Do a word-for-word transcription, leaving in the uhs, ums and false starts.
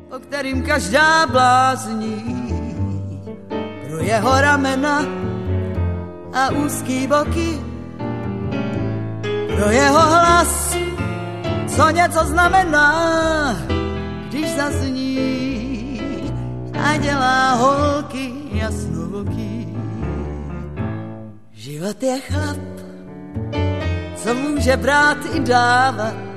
o kterým každá blázní. Pro jeho ramena a úzký boky, pro jeho hlas, co něco znamená, když zazní a dělá holky jasnovoký. Život je chlap, co může brát i dávat,